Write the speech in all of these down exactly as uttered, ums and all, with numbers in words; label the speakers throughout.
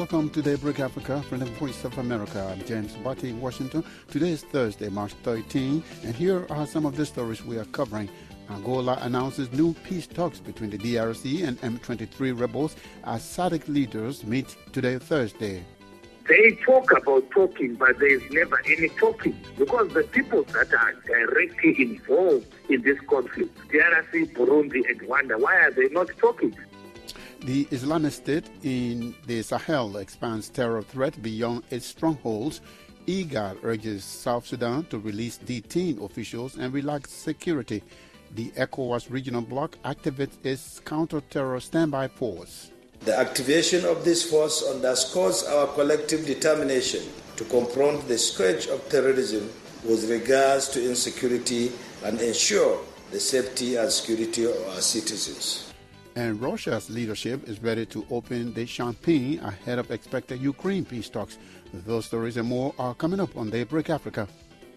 Speaker 1: Welcome to Daybreak Africa from the Voice of America. I'm James Butty in Washington. Today is Thursday, March thirteenth, and here are some of the stories we are covering. Angola announces new peace talks between the D R C and M twenty-three rebels as S A D C leaders meet today, Thursday.
Speaker 2: They talk about talking, but there is never any talking because the people that are directly involved in this conflict, D R C, Burundi, and Rwanda, why are they not talking?
Speaker 1: The Islamic State in the Sahel expands terror threat beyond its strongholds. IGAD urges South Sudan to release detained officials and relax security. The ECOWAS regional bloc activates its counter-terror standby force.
Speaker 3: The activation of this force underscores our collective determination to confront the scourge of terrorism with regards to insecurity and ensure the safety and security of our citizens.
Speaker 1: And Russia's leadership is ready to open the champagne ahead of expected Ukraine peace talks. Those stories and more are coming up on Daybreak Africa.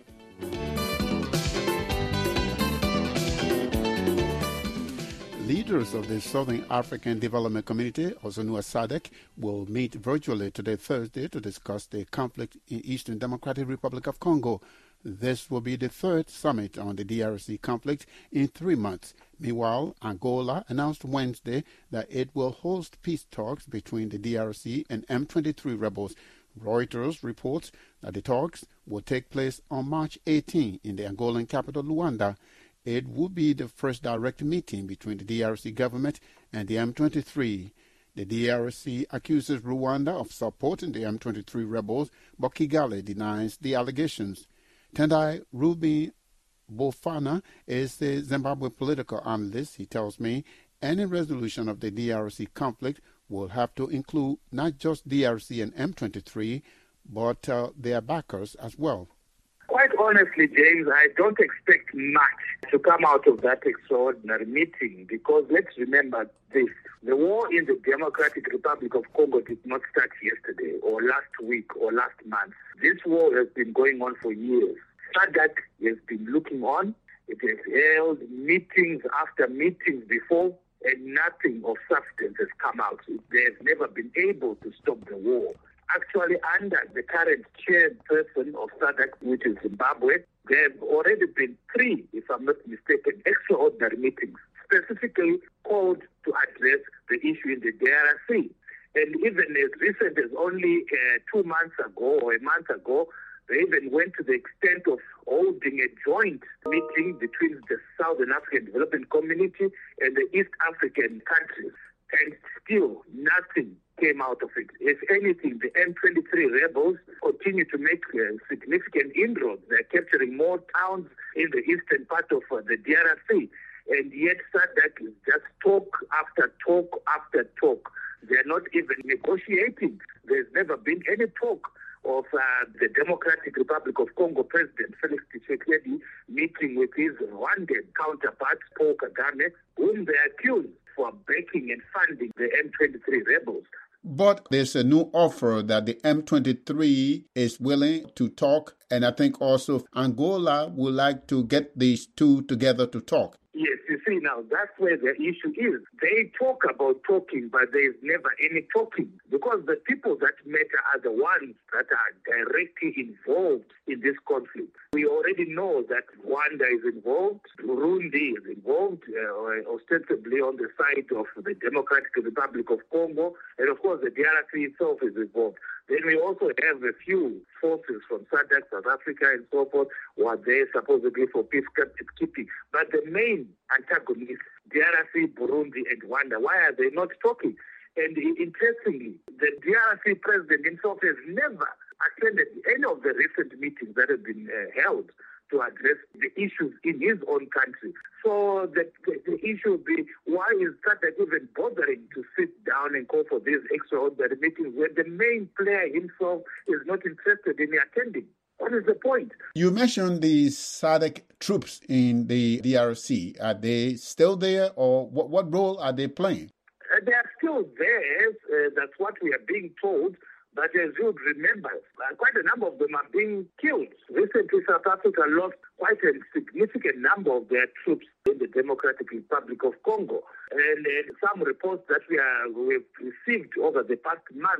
Speaker 1: Leaders of the Southern African Development Community, also known as S A D C, will meet virtually today, Thursday, to discuss the conflict in Eastern Democratic Republic of Congo. This will be the third summit on the D R C conflict in three months. Meanwhile, Angola announced Wednesday that it will host peace talks between the D R C and M twenty-three rebels. Reuters reports that the talks will take place on March eighteenth in the Angolan capital, Luanda. It would be the first direct meeting between the D R C government and the M twenty-three. The D R C accuses Rwanda of supporting the M twenty-three rebels, but Kigali denies the allegations. Tendai Ruby Bofana is the Zimbabwe political analyst. He tells me any resolution of the D R C conflict will have to include not just D R C and M twenty-three, but uh, their backers as well.
Speaker 2: Quite honestly, James, I don't expect much to come out of that extraordinary meeting because let's remember this. The war in the Democratic Republic of Congo did not start yesterday or last week or last month. This war has been going on for years. S A D C has been looking on. It has held meetings after meetings before, and nothing of substance has come out. They have never been able to stop the war. Actually, under the current chairperson of S A D C, which is Zimbabwe, there have already been three, if I'm not mistaken, extraordinary meetings, specifically called to address the issue in the D R C. And even as recent as only uh, two months ago or a month ago, they even went to the extent of holding a joint meeting between the Southern African Development Community and the East African countries. And still, nothing came out of it. If anything, the M twenty-three rebels continue to make uh, significant inroads. They're capturing more towns in the eastern part of uh, the D R C. And yet S A D C is just talk after talk after talk. They're not even negotiating. There's never been any talk of uh, the Democratic Republic of Congo President Felix Tshisekedi meeting with his Rwandan counterpart, Paul Kagame, whom they accuse for backing and funding the M twenty-three rebels.
Speaker 1: But there's a new offer that the M twenty-three is willing to talk, and I think also Angola would like to get these two together to talk.
Speaker 2: Yes, you see now, that's where the issue is. They talk about talking, but there is never any talking because the people that matter are the ones that are directly involved in this conflict. We already know that Rwanda is involved, Burundi is involved, uh, ostensibly on the side of the Democratic Republic of Congo, and of course the D R C itself is involved. Then we also have a few forces from S A D C, South Africa, and so forth, who are there supposedly for peacekeeping. But the main antagonists, D R C, Burundi, and Rwanda, why are they not talking? And interestingly, the D R C president himself has never attended any of the recent meetings that have been uh, held to address the issues in his own country. So the, the, the issue would be, why is S A D C even bothering to sit down and call for these extraordinary meetings when the main player himself is not interested in attending? What is the point?
Speaker 1: You mentioned the S A D C troops in the D R C. Are they still there, or what, what role are they playing?
Speaker 2: Uh, they are still there. Uh, that's what we are being told. But as you would remember, uh, quite a number of them are being killed. Recently, South Africa lost quite a significant number of their troops in the Democratic Republic of Congo. And uh, some reports that we are, we've received over the past month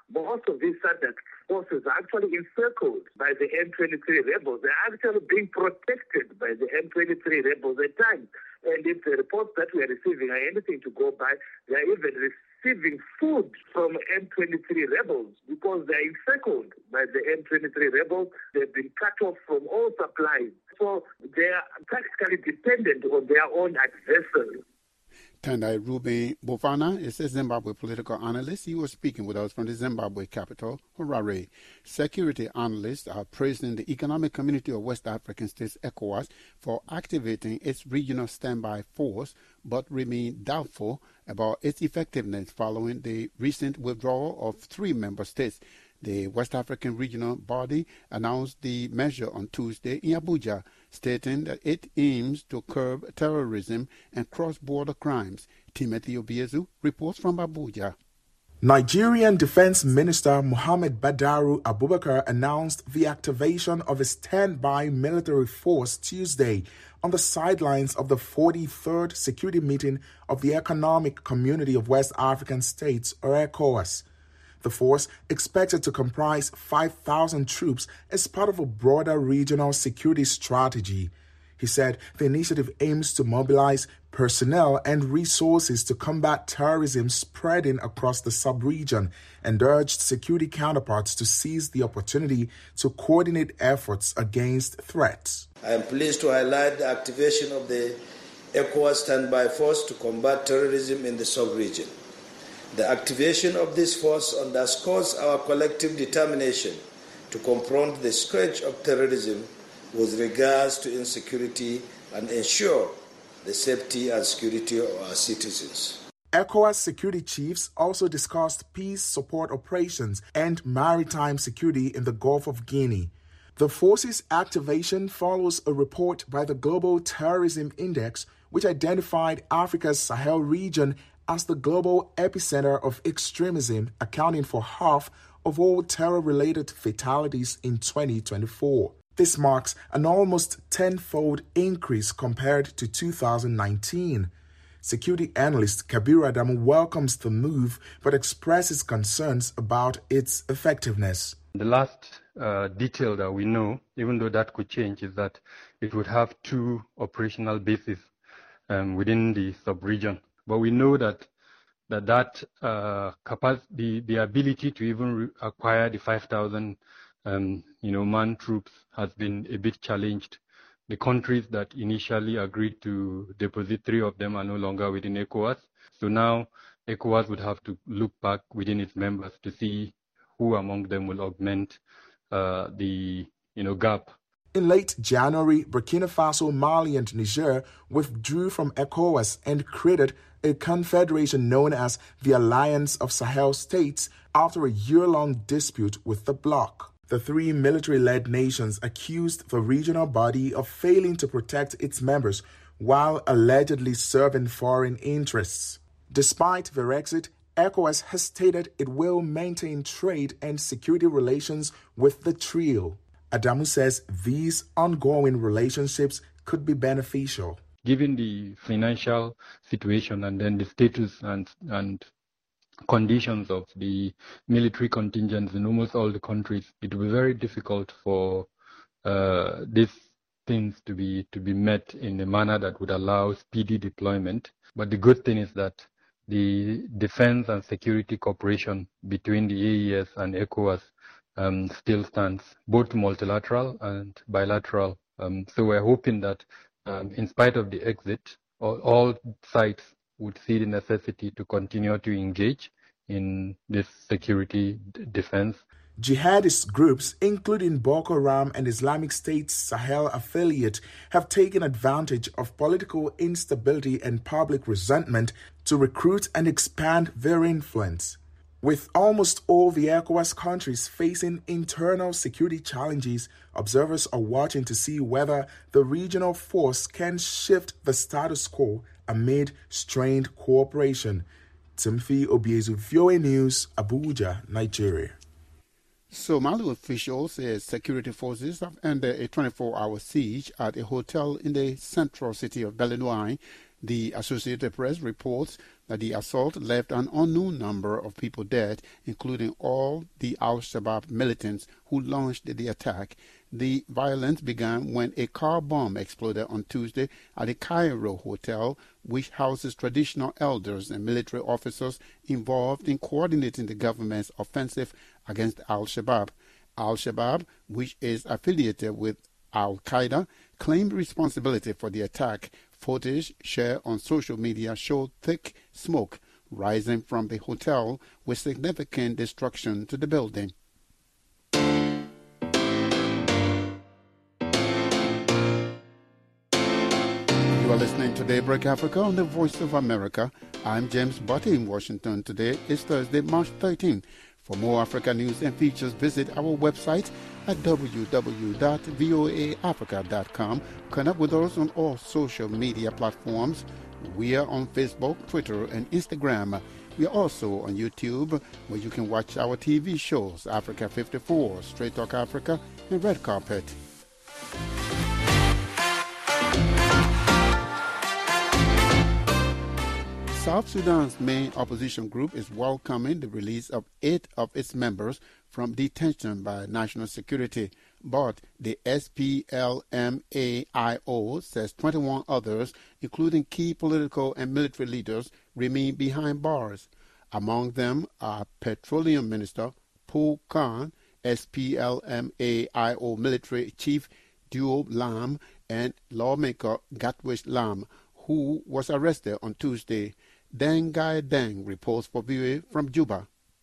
Speaker 2: most of these SADC forces are actually encircled by the M twenty-three rebels. They're actually being protected by the M twenty-three rebels at times. And if the reports that we are receiving are anything to go by, they are even receiving food from M twenty-three rebels because they are encircled by the M twenty-three rebels. They've been cut off from all supplies. So they are practically dependent on their own adversaries.
Speaker 1: Tendai Ruben Bofana is a Zimbabwe political analyst. He was speaking with us from the Zimbabwe capital, Harare. Security analysts are praising the Economic Community of West African States, ECOWAS, for activating its regional standby force, but remain doubtful about its effectiveness following the recent withdrawal of three member states. The West African regional body announced the measure on Tuesday in Abuja, stating that it aims to curb terrorism and cross-border crimes. Timothy Obiezu reports from Abuja.
Speaker 4: Nigerian Defense Minister Mohammed Badaru Abubakar announced the activation of a standby military force Tuesday on the sidelines of the forty-third Security Meeting of the Economic Community of West African States, or ECOWAS. The force, expected to comprise five thousand troops, is part of a broader regional security strategy. He said the initiative aims to mobilize personnel and resources to combat terrorism spreading across the sub-region and urged security counterparts to seize the opportunity to coordinate efforts against threats.
Speaker 3: I am pleased to highlight the activation of the ECOWAS standby force to combat terrorism in the sub-region. The activation of this force underscores our collective determination to confront the scourge of terrorism with regards to insecurity and ensure the safety and security of our citizens.
Speaker 4: ECOWAS security chiefs also discussed peace support operations and maritime security in the Gulf of Guinea. The force's activation follows a report by the Global Terrorism Index, which identified Africa's Sahel region as the global epicenter of extremism, accounting for half of all terror-related fatalities in twenty twenty-four. This marks an almost tenfold increase compared to two thousand nineteen. Security analyst Kabir Adamu welcomes the move but expresses concerns about its effectiveness.
Speaker 5: The last uh, detail that we know, even though that could change, is that it would have two operational bases um, within the sub-region. But we know that that, that uh, capacity, the, the ability to even re- acquire the five thousand um, you know, man troops has been a bit challenged. The countries that initially agreed to deposit three of them are no longer within ECOWAS. So now ECOWAS would have to look back within its members to see who among them will augment uh, the you know gap.
Speaker 4: In late January, Burkina Faso, Mali, and Niger withdrew from ECOWAS and created a confederation known as the Alliance of Sahel States after a year-long dispute with the bloc. The three military-led nations accused the regional body of failing to protect its members while allegedly serving foreign interests. Despite their exit, ECOWAS has stated it will maintain trade and security relations with the trio. Adamu says these ongoing relationships could be beneficial.
Speaker 5: Given the financial situation and then the status and and conditions of the military contingents in almost all the countries, it will be very difficult for uh, these things to be to be met in a manner that would allow speedy deployment. But the good thing is that the defense and security cooperation between the A E S and ECOWAS um, still stands, both multilateral and bilateral. Um, so we're hoping that um, in spite of the exit, all, all sides would see the necessity to continue to engage in this security d- defense.
Speaker 4: Jihadist groups, including Boko Haram and Islamic State's Sahel affiliate, have taken advantage of political instability and public resentment to recruit and expand their influence. With almost all the ECOWAS countries facing internal security challenges, observers are watching to see whether the regional force can shift the status quo amid strained cooperation. Timothy Obiezu, V O A News, Abuja, Nigeria.
Speaker 1: Somali officials say security forces have ended a twenty-four hour siege at a hotel in the central city of Beledweyne The Associated Press reports that the assault left an unknown number of people dead, including all the Al-Shabaab militants who launched the attack. The violence began when a car bomb exploded on Tuesday at a Cairo hotel, which houses traditional elders and military officers involved in coordinating the government's offensive against Al-Shabaab. Al-Shabaab, which is affiliated with Al-Qaeda, claimed responsibility for the attack. Footage shared on social media showed thick smoke rising from the hotel with significant destruction to the building. You are listening to Daybreak Africa on the Voice of America. I'm James Butty in Washington. Today is Thursday, March thirteenth. For more Africa news and features, visit our website at w w w dot voa africa dot com. Connect with us on all social media platforms. We are on Facebook, Twitter, and Instagram. We are also on YouTube, where you can watch our T V shows, Africa fifty-four, Straight Talk Africa, and Red Carpet. South Sudan's main opposition group is welcoming the release of eight of its members from detention by national security, but the S P L M A I O says twenty-one others, including key political and military leaders, remain behind bars. Among them are Petroleum Minister Paul Khan, S P L M A I O military chief Diop Lam, and lawmaker Gatwish Lam, who was arrested on Tuesday. Deng Gai Deng reports for V O A from Juba.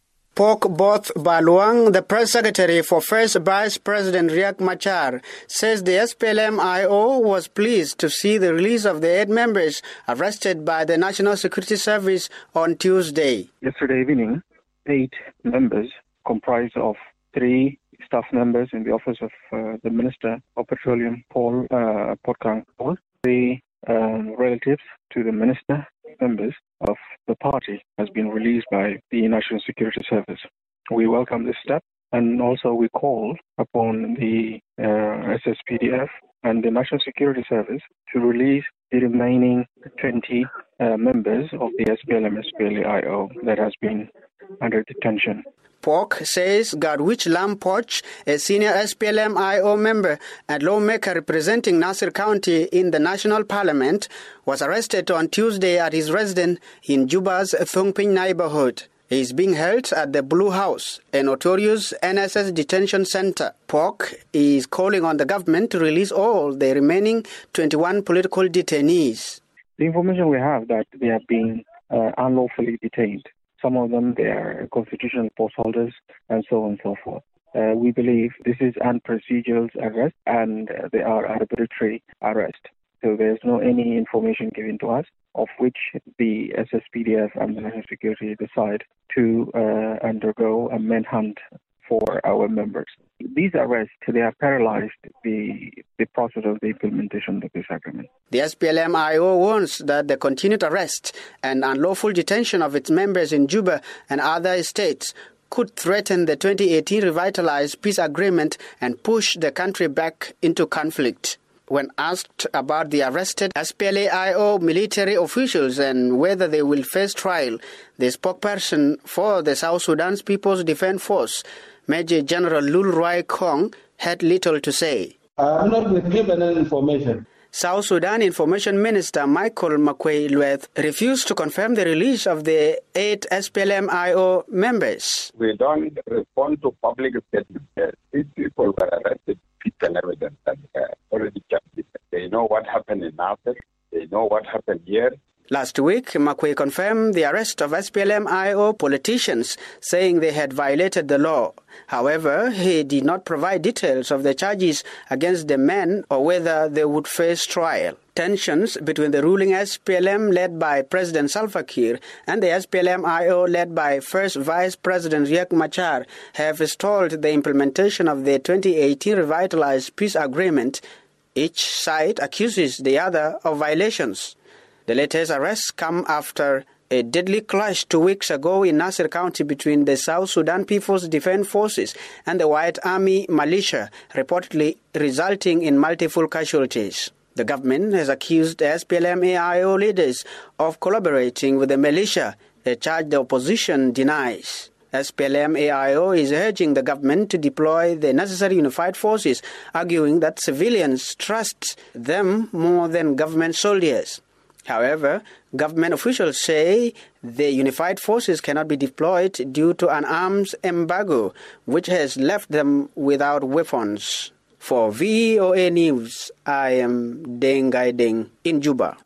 Speaker 6: Pok Both Baluang, the press secretary for First Vice President Riek Machar, says the S P L M I O was pleased to see the release of the eight members arrested by the National Security Service on Tuesday.
Speaker 7: Yesterday evening, eight members comprised of three staff members in the office of uh, the Minister of Petroleum, Paul uh, Potkang Paul, three uh, relatives to the Minister, members of the party, has been released by the National Security Service. We welcome this step, and also we call upon the uh, S S P D F and the National Security Service to release the remaining twenty uh, members of the S P L M S P L A I O that has been under detention.
Speaker 6: Pok says Gatwish Lam Poch, a senior S P L M I O member and lawmaker representing Nasir County in the National Parliament, was arrested on Tuesday at his residence in Juba's Thongping neighborhood. He is being held at the Blue House, a notorious N S S detention center. Pok is calling on the government to release all the remaining twenty-one political detainees.
Speaker 7: The information we have that they are being uh, unlawfully detained. Some of them, they are constitutional post holders, and so on and so forth. Uh, we believe this is unprocedural arrest, and uh, they are arbitrary arrest. So there's no any information given to us of which the S S P D F and the National Security decide to uh, undergo a manhunt for our members. These arrests, they have paralyzed the the process of the implementation of this agreement.
Speaker 6: The S P L M I O warns that the continued arrest and unlawful detention of its members in Juba and other states could threaten the twenty eighteen revitalized peace agreement and push the country back into conflict. When asked about the arrested S P L A I O military officials and whether they will face trial, the spokesperson for the South Sudan's People's Defense Force, Major General Lul Roy Kong, had little to say.
Speaker 8: I have not been given any information.
Speaker 6: South Sudan Information Minister Michael Makwei-Lueth refused to confirm the release of the eight S P L M I O members.
Speaker 9: We don't respond to public statements. These people were arrested, physical evidence, and uh, already charged. They know what happened in Nasser. They know what happened here.
Speaker 6: Last week, Makwei confirmed the arrest of S P L M I O politicians, saying they had violated the law. However, he did not provide details of the charges against the men or whether they would face trial. Tensions between the ruling S P L M led by President Salva Kiir and the S P L M I O led by First Vice President Riek Machar have stalled the implementation of the twenty eighteen revitalized peace agreement. Each side accuses the other of violations. The latest arrests come after a deadly clash two weeks ago in Nasir County between the South Sudan People's Defense Forces and the White Army militia, reportedly resulting in multiple casualties. The government has accused S P L M A I O leaders of collaborating with the militia, a charge the opposition denies. S P L M A I O is urging the government to deploy the necessary unified forces, arguing that civilians trust them more than government soldiers. However, government officials say the unified forces cannot be deployed due to an arms embargo, which has left them without weapons. For V O A News, I am Deng Gaideng in Juba.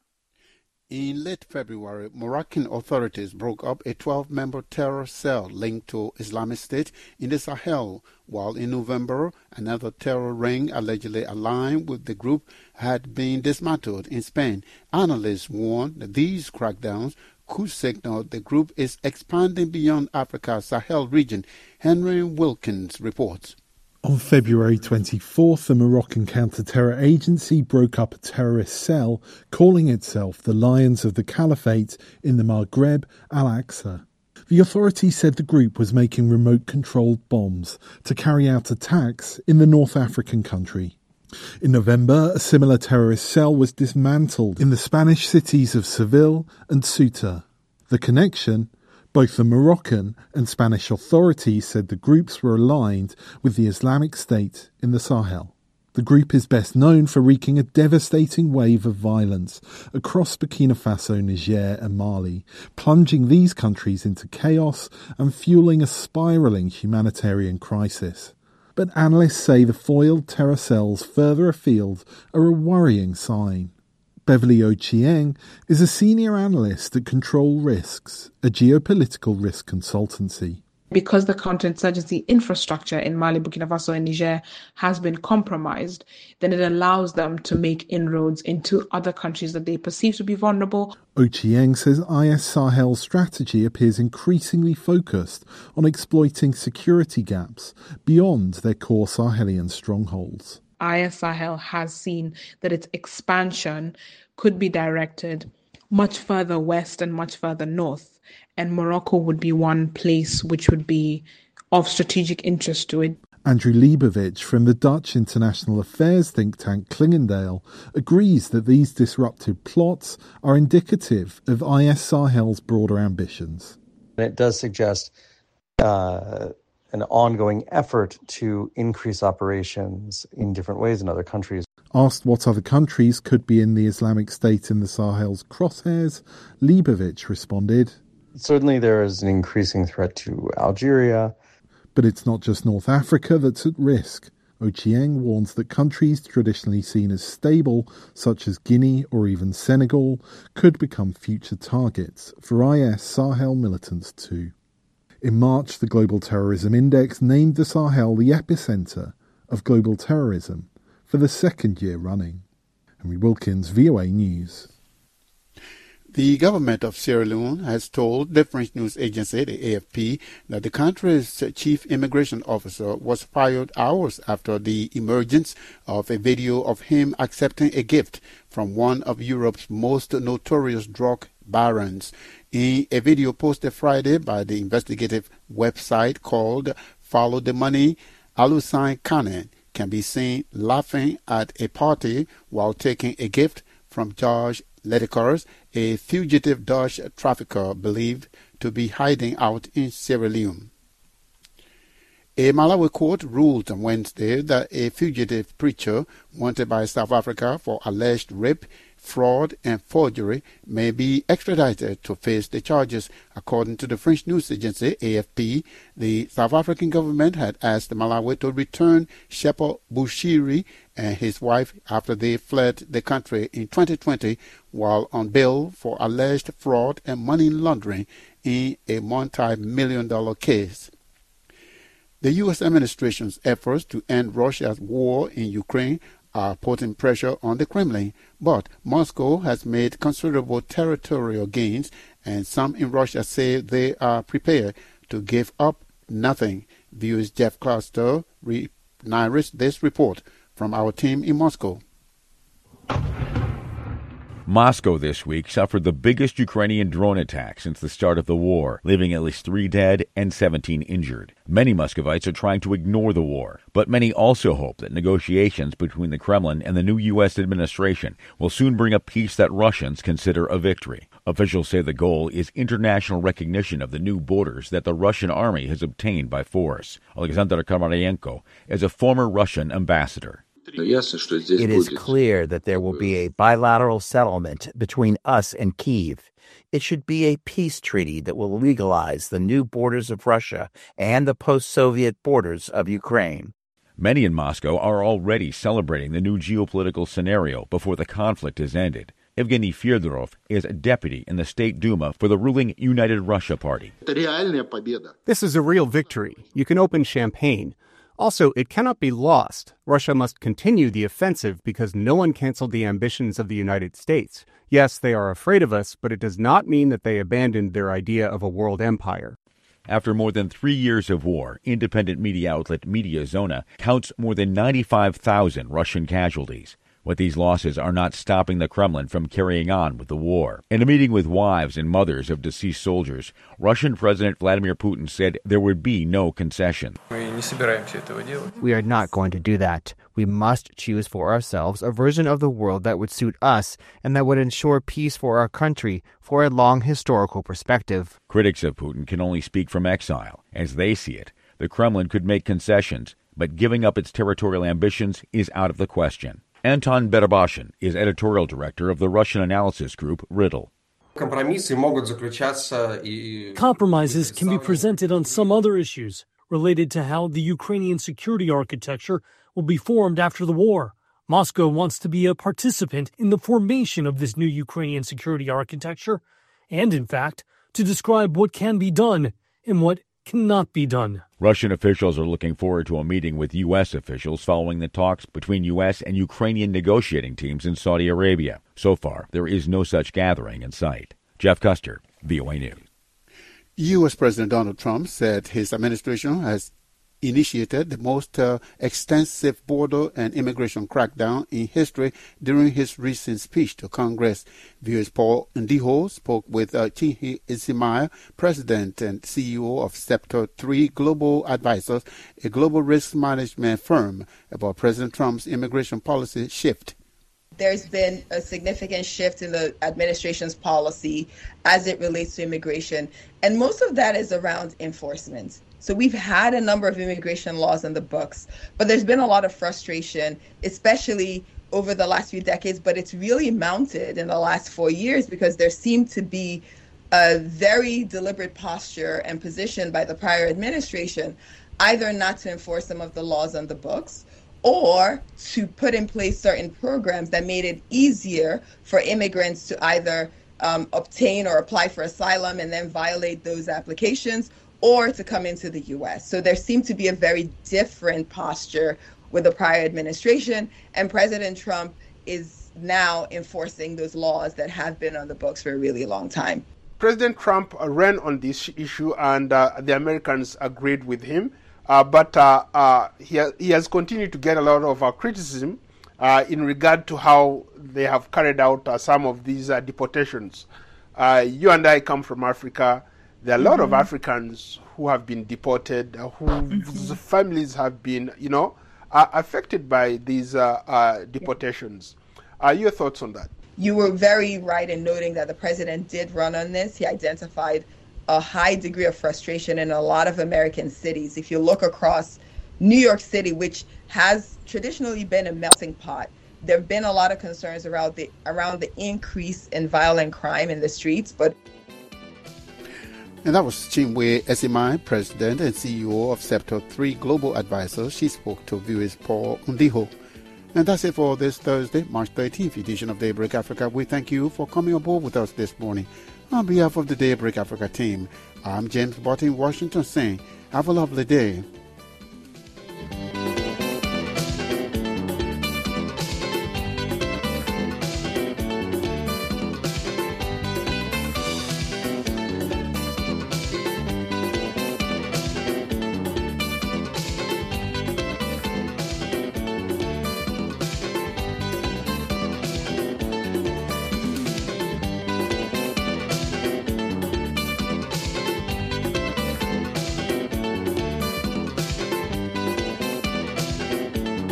Speaker 1: In late February, Moroccan authorities broke up a twelve-member terror cell linked to Islamic State in the Sahel, while in November, another terror ring allegedly aligned with the group had been dismantled in Spain. Analysts warn that these crackdowns could signal the group is expanding beyond Africa's Sahel region. Henry Wilkins reports.
Speaker 10: On February twenty-fourth, the Moroccan counter-terror agency broke up a terrorist cell calling itself the Lions of the Caliphate in the Maghreb, Al-Aqsa. The authorities said the group was making remote-controlled bombs to carry out attacks in the North African country. In November, a similar terrorist cell was dismantled in the Spanish cities of Seville and Ceuta. The connection? Both the Moroccan and Spanish authorities said the groups were aligned with the Islamic State in the Sahel. The group is best known for wreaking a devastating wave of violence across Burkina Faso, Niger and Mali, plunging these countries into chaos and fueling a spiralling humanitarian crisis. But analysts say the foiled terror cells further afield are a worrying sign. Beverly Ochieng is a senior analyst at Control Risks, a geopolitical risk consultancy.
Speaker 11: Because the counterinsurgency infrastructure in Mali, Burkina Faso and Niger has been compromised, then it allows them to make inroads into other countries that they perceive to be vulnerable.
Speaker 10: Ochieng says I S Sahel's strategy appears increasingly focused on exploiting security gaps beyond their core Sahelian strongholds.
Speaker 11: I S Sahel has seen that its expansion could be directed much further west and much further north, and Morocco would be one place which would be of strategic interest to it.
Speaker 10: Andrew Leibovich from the Dutch international affairs think tank Clingendael agrees that these disruptive plots are indicative of I S Sahel's broader ambitions.
Speaker 12: It does suggest uh, an ongoing effort to increase operations in different ways in other countries.
Speaker 10: Asked what other countries could be in the Islamic State in the Sahel's crosshairs, Leibovich responded,
Speaker 12: Certainly there is an increasing threat to Algeria.
Speaker 10: But it's not just North Africa that's at risk. Ochieng warns that countries traditionally seen as stable, such as Guinea or even Senegal, could become future targets for I S Sahel militants too. In March, the Global Terrorism Index named the Sahel the epicenter of global terrorism for the second year running. Henry Wilkins, V O A News.
Speaker 1: The government of Sierra Leone has told the French news agency, the A F P, that the country's chief immigration officer was fired hours after the emergence of a video of him accepting a gift from one of Europe's most notorious drug barons. In a video posted Friday by the investigative website called Follow the Money, Alusine Kane can be seen laughing at a party while taking a gift from George Ledekers, a fugitive Dutch trafficker believed to be hiding out in Sierra Leone. A Malawi court ruled on Wednesday that a fugitive preacher wanted by South Africa for alleged rape, fraud and forgery may be extradited to face the charges. According to the French news agency A F P, the South African government had asked Malawi to return Shepherd Bushiri and his wife after they fled the country in twenty twenty while on bail for alleged fraud and money laundering in a multi-million dollar case. The U S administration's efforts to end Russia's war in Ukraine are putting pressure on the Kremlin, but Moscow has made considerable territorial gains, and some in Russia say they are prepared to give up nothing. Viewers Jeff Cluster narrates this report from our team in Moscow.
Speaker 13: Moscow this week suffered the biggest Ukrainian drone attack since the start of the war, leaving at least three dead and seventeen injured. Many Muscovites are trying to ignore the war, but many also hope that negotiations between the Kremlin and the new U S administration will soon bring a peace that Russians consider a victory. Officials say the goal is international recognition of the new borders that the Russian army has obtained by force. Alexander Karmaryenko is a former Russian ambassador.
Speaker 14: It is clear that there will be a bilateral settlement between us and Kyiv. It should be a peace treaty that will legalize the new borders of Russia and the post-Soviet borders of Ukraine.
Speaker 13: Many in Moscow are already celebrating the new geopolitical scenario before the conflict is ended. Evgeny Fyodorov is a deputy in the State Duma for the ruling United Russia Party.
Speaker 15: This is a real victory. You can open champagne. Also, it cannot be lost. Russia must continue the offensive because no one canceled the ambitions of the United States. Yes, they are afraid of us, but it does not mean that they abandoned their idea of a world empire.
Speaker 13: After more than three years of war, independent media outlet Mediazona counts more than ninety-five thousand Russian casualties. But these losses are not stopping the Kremlin from carrying on with the war. In a meeting with wives and mothers of deceased soldiers, Russian President Vladimir Putin said there would be no concession.
Speaker 16: We are not going to do that. We must choose for ourselves a version of the world that would suit us and that would ensure peace for our country for a long historical perspective.
Speaker 13: Critics of Putin can only speak from exile. As they see it, the Kremlin could make concessions, but giving up its territorial ambitions is out of the question. Anton Berabashin is editorial director of the Russian analysis group Riddle.
Speaker 17: Compromises can be presented on some other issues related to how the Ukrainian security architecture will be formed after the war. Moscow wants to be a participant in the formation of this new Ukrainian security architecture and, in fact, to describe what can be done and what cannot be done.
Speaker 13: Russian officials are looking forward to a meeting with U S officials following the talks between U S and Ukrainian negotiating teams in Saudi Arabia. So far, there is no such gathering in sight. Jeff Custer, V O A News.
Speaker 1: U S. President Donald Trump said his administration has initiated the most uh, extensive border and immigration crackdown in history during his recent speech to Congress. V O A's Paul Ndiho spoke with uh, Chinhi Isimaya, president and C E O of Scepter three Global Advisors, a global risk management firm, about President Trump's immigration policy shift.
Speaker 18: There's been a significant shift in the administration's policy as it relates to immigration, and most of that is around enforcement. So we've had a number of immigration laws in the books, but there's been a lot of frustration, especially over the last few decades, but it's really mounted in the last four years because there seemed to be a very deliberate posture and position by the prior administration, either not to enforce some of the laws on the books or to put in place certain programs that made it easier for immigrants to either um, obtain or apply for asylum and then violate those applications, or to come into the U S. So there seemed to be a very different posture with the prior administration, and President Trump is now enforcing those laws that have been on the books for a really long time.
Speaker 19: President Trump ran on this issue, and uh, the Americans agreed with him, uh, but uh, uh, he, ha- he has continued to get a lot of uh, criticism uh, in regard to how they have carried out uh, some of these uh, deportations. Uh, you and I come from Africa. There are a lot mm-hmm. of Africans who have been deported, uh, whose mm-hmm. families have been, you know, uh, affected by these uh, uh, deportations. Uh, your thoughts on that?
Speaker 18: You were very right in noting that the president did run on this. He identified a high degree of frustration in a lot of American cities. If you look across New York City, which has traditionally been a melting pot, there have been a lot of concerns around the around the increase in violent crime in the streets, but
Speaker 1: And that was Chinwe Esimai, President and C E O of Scepter three Global Advisors. She spoke to V O A's Paul Ndiho. And that's it for this Thursday, March thirteenth edition of Daybreak Africa. We thank you for coming aboard with us this morning. On behalf of the Daybreak Africa team, I'm James Bottin, Washington, saying have a lovely day.